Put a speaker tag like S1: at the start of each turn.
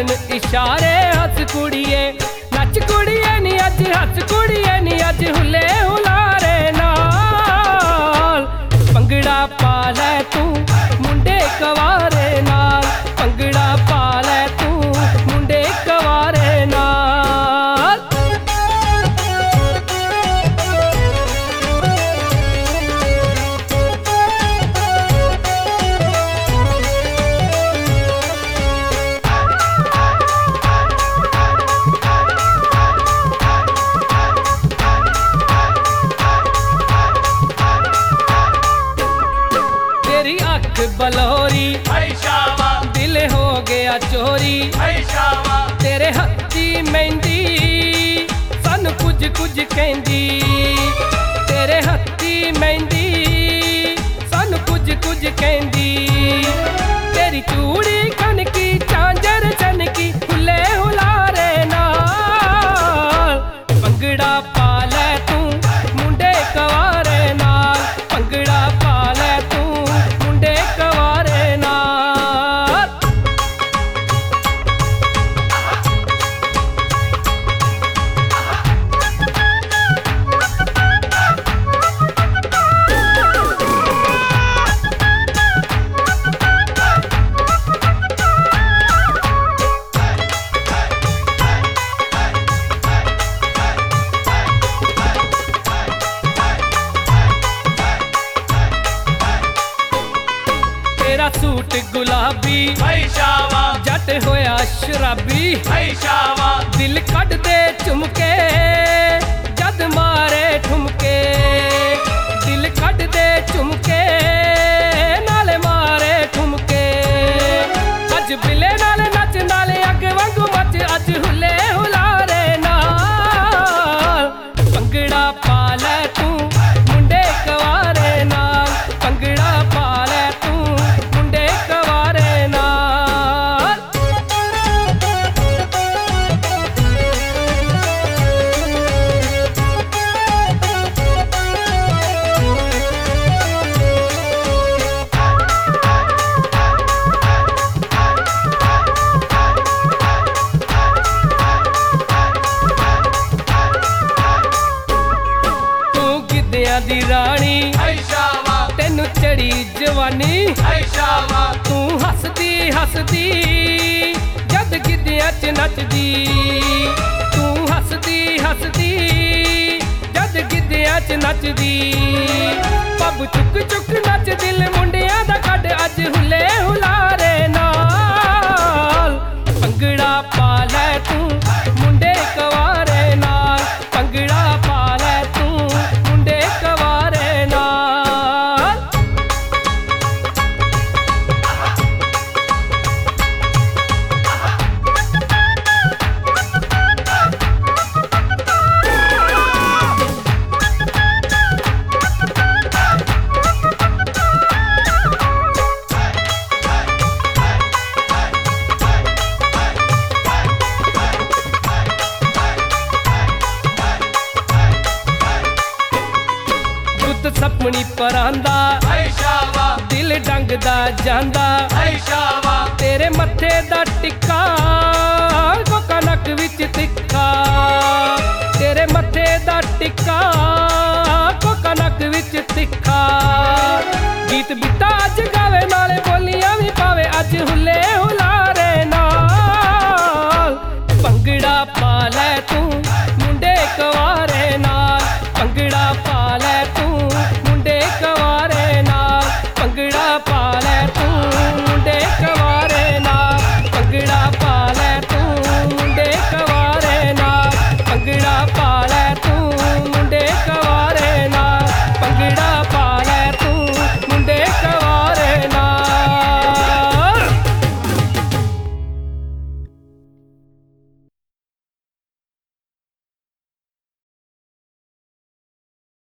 S1: करन इशारे हस कुड़िए नच कुड़िए नी अज हस कुड़िए नी अज हुले हुलारे नाल भंगड़ा पा लै तू मुंडे कवारे नाल भंगड़ा पा लै तू मुंडे कवारे नाल। तेरी अख बलौरी दिल हो गया चोरी तेरे हत्थी मेहंदी सन कुछ कुछ कहंदी तेरे हत्थी मेहंदी सन कुछ कुछ कहंदी तेरी चूड़ी कनकी झांझर चनकी हुले हुलारे नाल भंगड़ा पा लै तू मुंडे कवारे नाल भंगड़ा पा लै तू मुंडे कवारे नाल। तेरा सूट गुलाबी जट होया शराबी दिल कट दे चुमके जद मारे ठुमके दिल कट दे चुमके नाले मारे ठुमके अज बिले नाले नच नाले अग वांगू मच अज हुले हुलारे नाल भंगड़ा पा लै तू मुंडे कवारे नाल भंगड़ा पा लै तू मुंडे कवारे नाल। तू गिद्धियां दी रानी तेनू चढ़ी जवानी तू हसदी हसदी जद गिद्धियां च नचदी तू हसदी हसदी जद गिद्धियां च नचदी पब चुक चुक नच दिल मुंडियां दा कड अज हुले हुलारे नाल भंगड़ा पा लै तू मुंडे कवारे नाल भंगड़ा पा लै तू मुंडे कवारे नाल। दुध सपनी परांदा दिल डंगदा जांदा